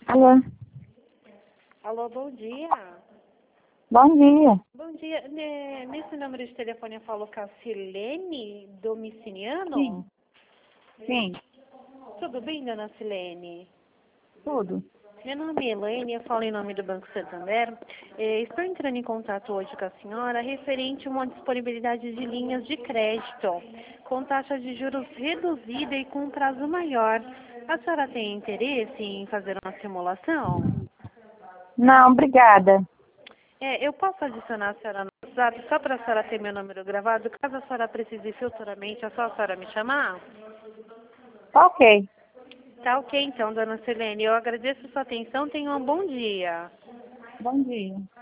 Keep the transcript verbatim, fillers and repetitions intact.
Alô, Alô, bom dia. bom dia. Bom dia. Né, Nesse número de telefone eu falo com a Silene Domiciliano? Sim, sim, Tudo bem, dona Silene? tudo. Meu nome é Elaine, eu falo em nome do Banco Santander. Eh, estou entrando em contato hoje com a senhora referente a uma disponibilidade de linhas de crédito com taxa de juros reduzida e com prazo maior. A senhora tem interesse em fazer uma simulação? Não, obrigada. É, eu posso adicionar a senhora no WhatsApp só para a senhora ter meu número gravado? Caso a senhora precise futuramente, é só a senhora me chamar? Ok, Tá ok então, dona Silene. Eu agradeço a sua atenção. Tenha um bom dia. bom dia.